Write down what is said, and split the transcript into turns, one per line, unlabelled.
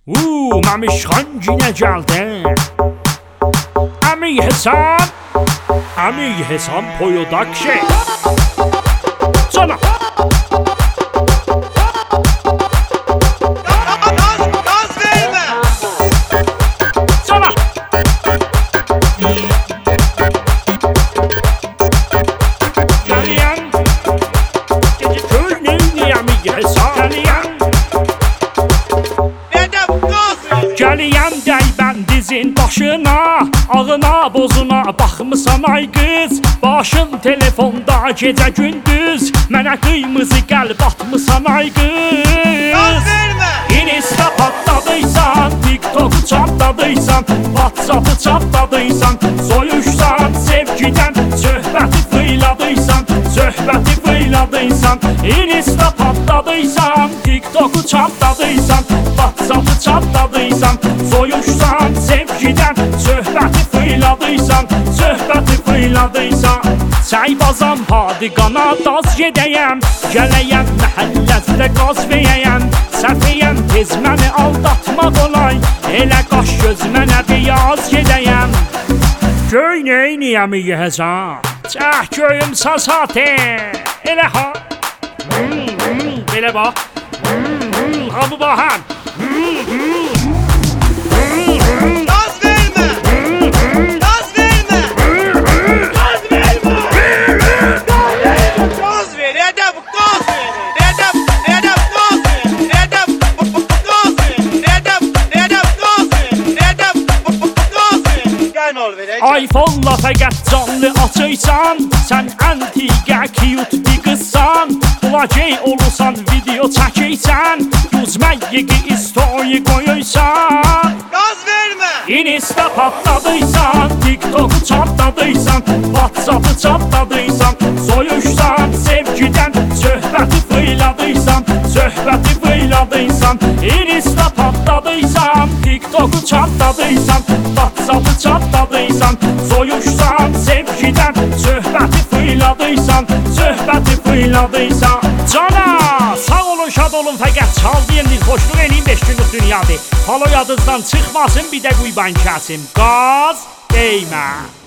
Mamişxan yine geldi. Əmi Hesam Production. Sana
Gaz verme.
Sana Geliyen gece köyünün Əmi Hesam Geliyen Gəliyəm dəybən dizin başına, ağına bozuna baxmısan ay qız. Başın telefonda gecə gündüz, mənə qıymızı qəlb atmısan ay qız.
Gaz verme.
Insta patladıysan, TikTok'u çatladıysan, WhatsApp'ı çatladıysan, soyuşsan sevgiden, söhbəti fıyladıysan, Insta patladıysan, TikTok'u çatladıysan, WhatsApp'ı çatladıysan, soyuşsan sevgiden, söhbəti fıyladıysan. Səybazam padigana daz gedəyəm, gələyəm məhəlləzdə qaz verəyəm. Səfiyəm tez məni aldatmaq olay, elə qaş göz mənə biyaz gedəyəm. Göy neyniyəm yəhəzəm, çəh göyüm sasatə, elə ha. Belə bax, ha bu baxan.
Gaz verme. Gaz verme. Gaz verme. Gaz ver. Edep gaz ver. Edep gaz ver. Edep gaz ver. Edep gaz ver. Edep gaz ver. Gel ol ver.
iPhone-la fəqət canlı açıysan, sən antiqə cute bir qızsan. Blogey olursan, video çəkiysən, düzməyi story qoyuysan.
Gaz verme.
Insta patladıysan, TikTok'u çatladıysan, WhatsApp'ı çatladıysan, soyuşsan sevgiden, söhbəti fıyladıysan, Insta patladıysan, TikTok'u çatladıysan, WhatsApp'ı çatladıysan, soyuşsan sevgiden, söhbəti fıyladıysan. Cana, sağ olun, şad olun, fəqət çaldıyan dil xoşluq eləyim 5 günlük dünyadır. Halo yadınızdan çıxmasın, bir də quyban kəsim. Qaz değmə.